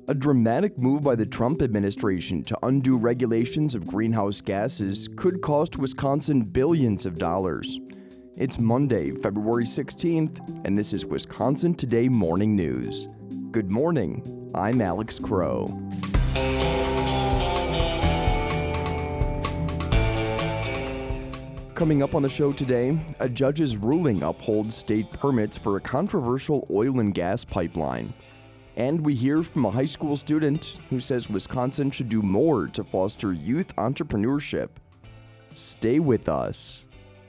A dramatic move by the Trump administration to undo regulations of greenhouse gases could cost Wisconsin billions of dollars. It's Monday, February 16th, and this is Wisconsin Today Morning News. Good morning, I'm Alex Crow. Coming up on the show today, a judge's ruling upholds state permits for a controversial oil and gas pipeline. And we hear from a high school student who says Wisconsin should do more to foster youth entrepreneurship. Stay with us.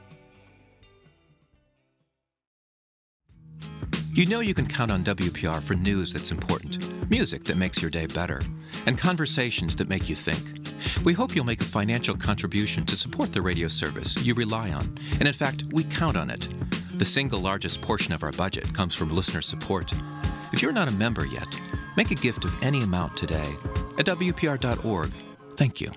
You know you can count on WPR for news that's important, music that makes your day better, and conversations that make you think. We hope you'll make a financial contribution to support the radio service you rely on, and in fact, we count on it. The single largest portion of our budget comes from listener support. If you're not a member yet, make a gift of any amount today at WPR.org. Thank you.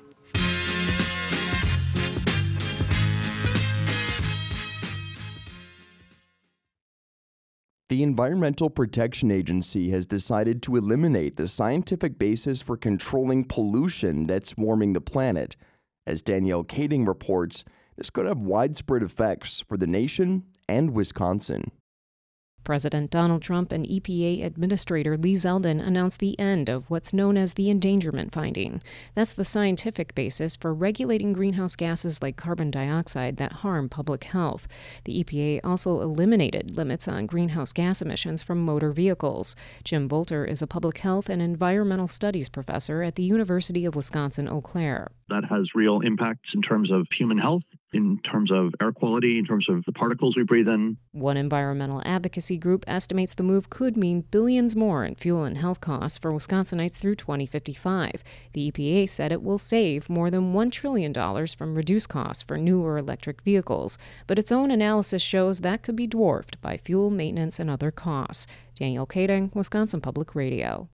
The Environmental Protection Agency has decided to eliminate the scientific basis for controlling pollution that's warming the planet. As Danielle Kading reports, this could have widespread effects for the nation and Wisconsin. President Donald Trump and EPA Administrator Lee Zeldin announced the end of what's known as the endangerment finding. That's the scientific basis for regulating greenhouse gases like carbon dioxide that harm public health. The EPA also eliminated limits on greenhouse gas emissions from motor vehicles. Jim Bolter is a public health and environmental studies professor at the University of Wisconsin-Eau Claire. That has real impacts in terms of human health, in terms of air quality, in terms of the particles we breathe in. One environmental advocacy group estimates the move could mean billions more in fuel and health costs for Wisconsinites through 2055. The EPA said it will save more than $1 trillion from reduced costs for newer electric vehicles, but its own analysis shows that could be dwarfed by fuel maintenance and other costs. Danielle Kading, Wisconsin Public Radio.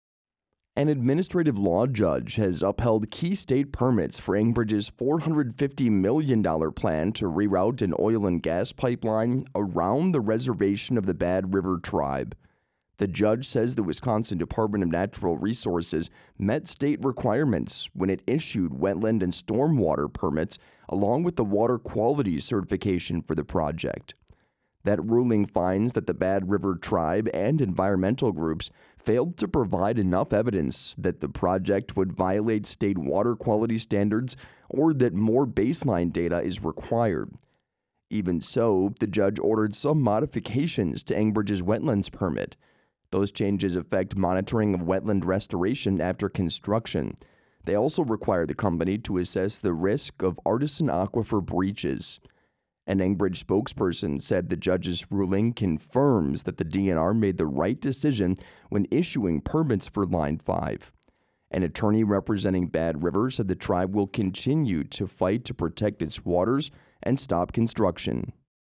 An administrative law judge has upheld key state permits for Engbridge's $450 million plan to reroute an oil and gas pipeline around the reservation of the Bad River Tribe. The judge says the Wisconsin Department of Natural Resources met state requirements when it issued wetland and stormwater permits along with the water quality certification for the project. That ruling finds that the Bad River Tribe and environmental groups failed to provide enough evidence that the project would violate state water quality standards or that more baseline data is required. Even so, the judge ordered some modifications to Engbridge's wetlands permit. Those changes affect monitoring of wetland restoration after construction. They also require the company to assess the risk of artisan aquifer breaches. An Engbridge spokesperson said the judge's ruling confirms that the DNR made the right decision when issuing permits for Line 5. An attorney representing Bad River said the tribe will continue to fight to protect its waters and stop construction.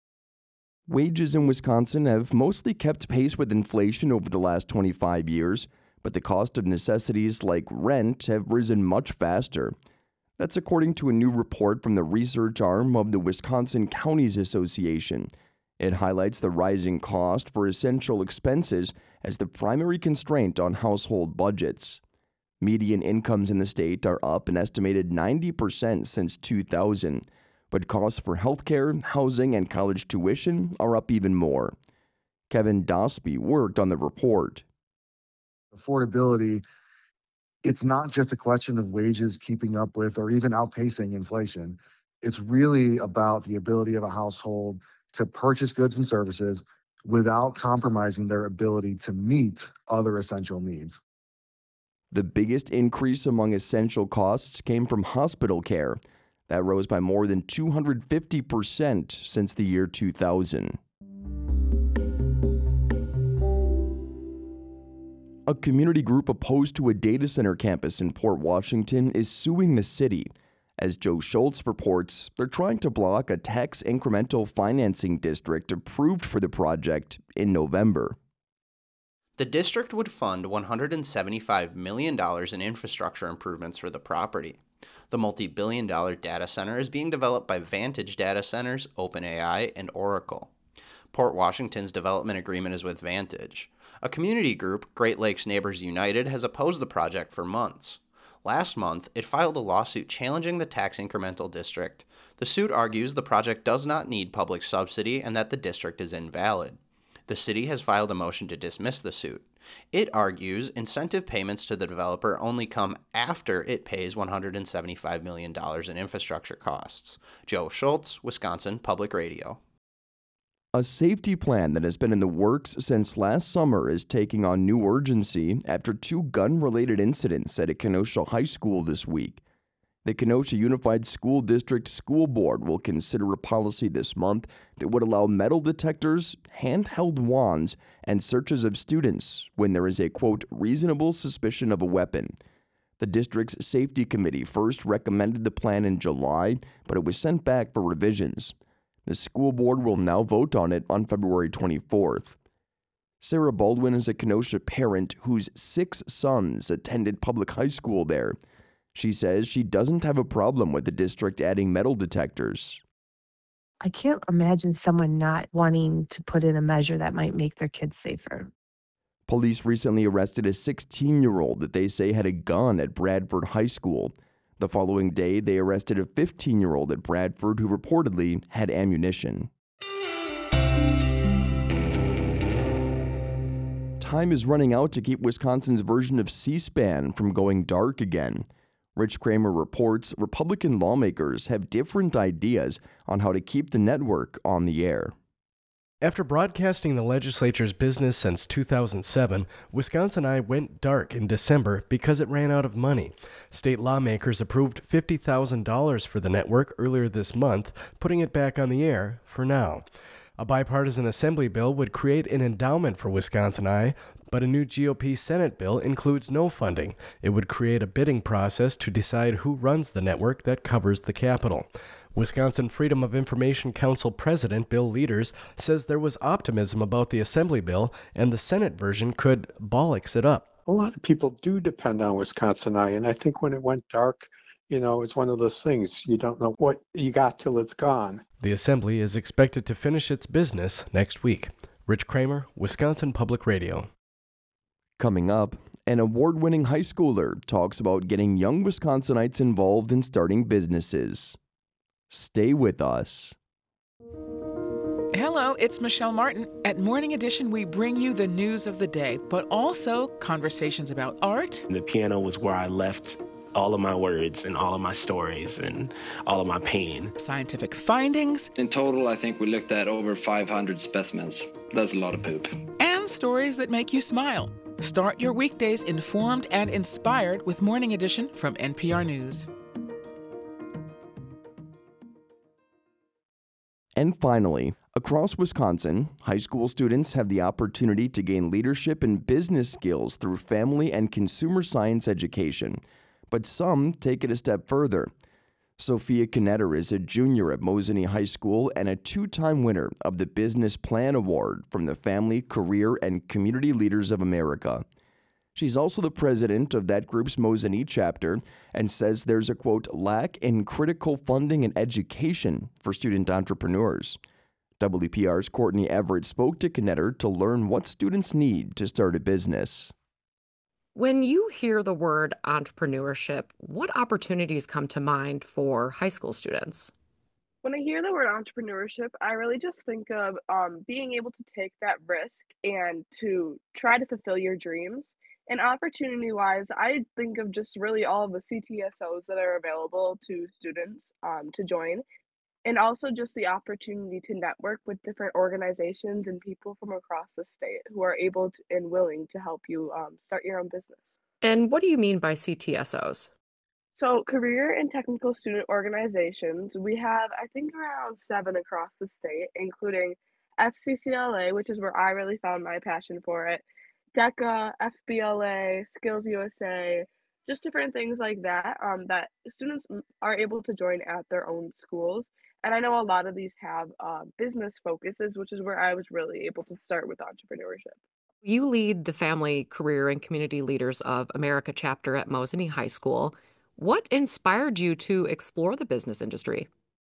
Wages in Wisconsin have mostly kept pace with inflation over the last 25 years, but the cost of necessities like rent have risen much faster. That's according to a new report from the research arm of the Wisconsin Counties Association. It highlights the rising cost for essential expenses as the primary constraint on household budgets. Median incomes in the state are up an estimated 90% since 2000, but costs for healthcare, housing, and college tuition are up even more. Kevin Dosby worked on the report. Affordability, it's not just a question of wages keeping up with or even outpacing inflation. It's really about the ability of a household to purchase goods and services without compromising their ability to meet other essential needs. The biggest increase among essential costs came from hospital care. That rose by more than 250% since the year 2000. A community group opposed to a data center campus in Port Washington is suing the city. As Joe Schultz reports, they're trying to block a tax incremental financing district approved for the project in November. The district would fund $175 million in infrastructure improvements for the property. The multi-billion-dollar data center is being developed by Vantage Data Centers, OpenAI, and Oracle. Port Washington's development agreement is with Vantage. A community group, Great Lakes Neighbors United, has opposed the project for months. Last month, it filed a lawsuit challenging the tax incremental district. The suit argues the project does not need public subsidy and that the district is invalid. The city has filed a motion to dismiss the suit. It argues incentive payments to the developer only come after it pays $175 million in infrastructure costs. Joe Schultz, Wisconsin Public Radio. A safety plan that has been in the works since last summer is taking on new urgency after two gun-related incidents at a Kenosha high school this week. The Kenosha Unified School District School Board will consider a policy this month that would allow metal detectors, handheld wands, and searches of students when there is a, quote, reasonable suspicion of a weapon. The district's safety committee first recommended the plan in July, but it was sent back for revisions. The school board will now vote on it on February 24th. Sarah Baldwin is a Kenosha parent whose 6 sons attended public high school there. She says she doesn't have a problem with the district adding metal detectors. I can't imagine someone not wanting to put in a measure that might make their kids safer. Police recently arrested a 16-year-old that they say had a gun at Bradford High School. The following day, they arrested a 15-year-old at Bradford who reportedly had ammunition. Time is running out to keep Wisconsin's version of C-SPAN from going dark again. Rich Kramer reports Republican lawmakers have different ideas on how to keep the network on the air. After broadcasting the legislature's business since 2007, Wisconsin Eye went dark in December because it ran out of money. State lawmakers approved $50,000 for the network earlier this month, putting it back on the air for now. A bipartisan assembly bill would create an endowment for Wisconsin Eye, but a new GOP Senate bill includes no funding. It would create a bidding process to decide who runs the network that covers the Capitol. Wisconsin Freedom of Information Council President Bill Leaders says there was optimism about the Assembly bill and the Senate version could bollocks it up. A lot of people do depend on Wisconsin Eye, and I think when it went dark, it's one of those things. You don't know what you got till it's gone. The Assembly is expected to finish its business next week. Rich Kramer, Wisconsin Public Radio. Coming up, an award-winning high schooler talks about getting young Wisconsinites involved in starting businesses. Stay with us. Hello, it's Michelle Martin. At Morning Edition, we bring you the news of the day, but also conversations about art. The piano was where I left all of my words and all of my stories and all of my pain. Scientific findings. In total, I think we looked at over 500 specimens. That's a lot of poop. And stories that make you smile. Start your weekdays informed and inspired with Morning Edition from NPR News. And finally, across Wisconsin, high school students have the opportunity to gain leadership and business skills through family and consumer science education. But some take it a step further. Sophia Knetter is a junior at Mosinee High School and a 2-time winner of the Business Plan Award from the Family, Career, and Community Leaders of America. She's also the president of that group's Mosinee chapter and says there's a, quote, lack in critical funding and education for student entrepreneurs. WPR's Courtney Everett spoke to Knetter to learn what students need to start a business. When you hear the word entrepreneurship, what opportunities come to mind for high school students? When I hear the word entrepreneurship, I really just think of being able to take that risk and to try to fulfill your dreams. And opportunity-wise, I think of just really all of the CTSOs that are available to students to join, and also just the opportunity to network with different organizations and people from across the state who are able to, and willing to help you start your own business. And what do you mean by CTSOs? So career and technical student organizations, we have, I think, around 7 across the state, including FCCLA, which is where I really found my passion for it, DECA, FBLA, Skills USA, just different things like that, that students are able to join at their own schools. And I know a lot of these have business focuses, which is where I was really able to start with entrepreneurship. You lead the Family, Career, and Community Leaders of America chapter at Mosinee High School. What inspired you to explore the business industry?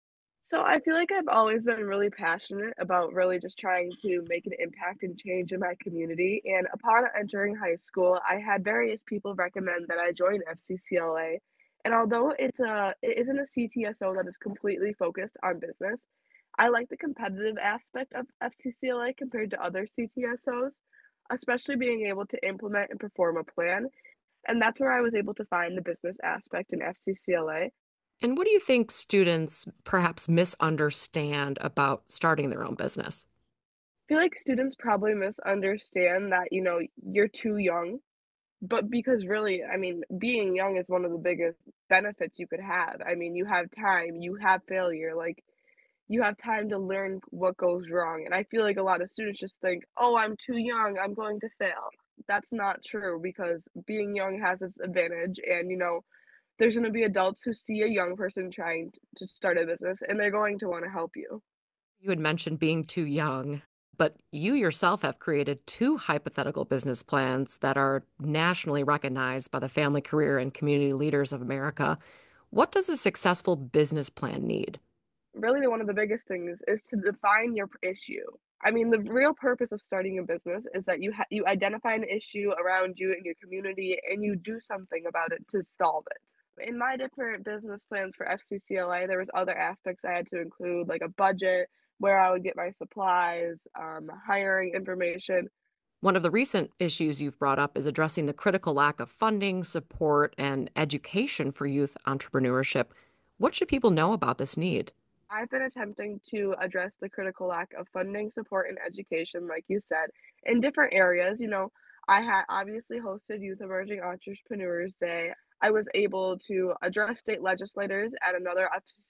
So I feel like I've always been really passionate about really just trying to make an impact and change in my community. And upon entering high school, I had various people recommend that I join FCCLA. And although it isn't a CTSO that is completely focused on business, I like the competitive aspect of FCCLA compared to other CTSOs, especially being able to implement and perform a plan. And that's where I was able to find the business aspect in FCCLA. And what do you think students perhaps misunderstand about starting their own business? I feel like students probably misunderstand that, you're too young, but because really, I mean, being young is one of the biggest benefits you could have. I mean, you have time, you have failure, like you have time to learn what goes wrong. And I feel like a lot of students just think, oh, I'm too young, I'm going to fail. That's not true because being young has its advantage. And, there's going to be adults who see a young person trying to start a business and they're going to want to help you. You had mentioned being too young, but you yourself have created 2 hypothetical business plans that are nationally recognized by the Family, Career, and Community Leaders of America. What does a successful business plan need? Really, one of the biggest things is to define your issue. I mean, the real purpose of starting a business is that you identify an issue around you and your community and you do something about it to solve it. In my different business plans for FCCLA, there was other aspects I had to include, like a budget, where I would get my supplies, hiring information. One of the recent issues you've brought up is addressing the critical lack of funding, support, and education for youth entrepreneurship. What should people know about this need? I've been attempting to address the critical lack of funding, support, and education, like you said, in different areas. I had obviously hosted Youth Emerging Entrepreneurs Day. I was able to address state legislators at another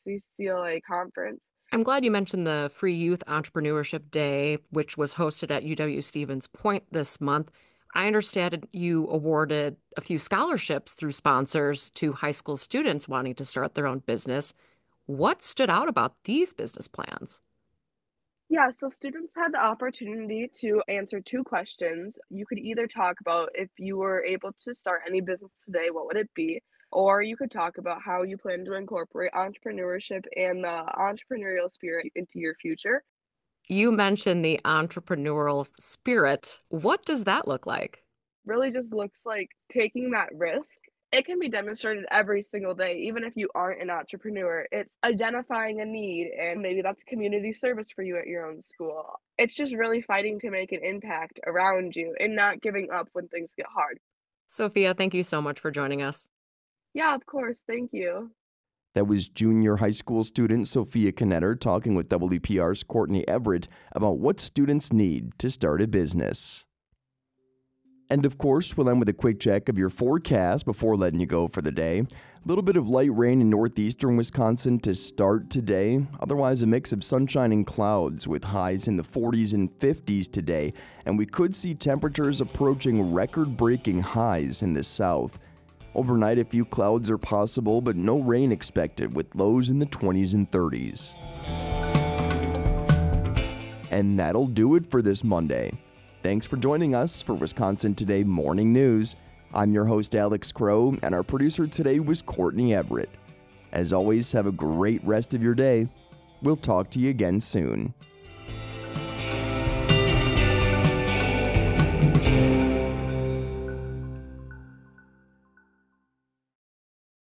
FCCLA conference. I'm glad you mentioned the Free Youth Entrepreneurship Day, which was hosted at UW-Stevens Point this month. I understand you awarded a few scholarships through sponsors to high school students wanting to start their own business. What stood out about these business plans? Yeah, so students had the opportunity to answer 2 questions. You could either talk about if you were able to start any business today, what would it be? Or you could talk about how you plan to incorporate entrepreneurship and the entrepreneurial spirit into your future. You mentioned the entrepreneurial spirit. What does that look like? Really just looks like taking that risk. It can be demonstrated every single day, even if you aren't an entrepreneur. It's identifying a need, and maybe that's community service for you at your own school. It's just really fighting to make an impact around you and not giving up when things get hard. Sophia, thank you so much for joining us. Yeah, of course. Thank you. That was junior high school student Sophia Knetter talking with WPR's Courtney Everett about what students need to start a business. And of course, we'll end with a quick check of your forecast before letting you go for the day. A little bit of light rain in northeastern Wisconsin to start today. Otherwise, a mix of sunshine and clouds with highs in the 40s and 50s today. And we could see temperatures approaching record-breaking highs in the south. Overnight, a few clouds are possible, but no rain expected with lows in the 20s and 30s. And that'll do it for this Monday. Thanks for joining us for Wisconsin Today Morning News. I'm your host, Alex Crow, and our producer today was Courtney Everett. As always, have a great rest of your day. We'll talk to you again soon.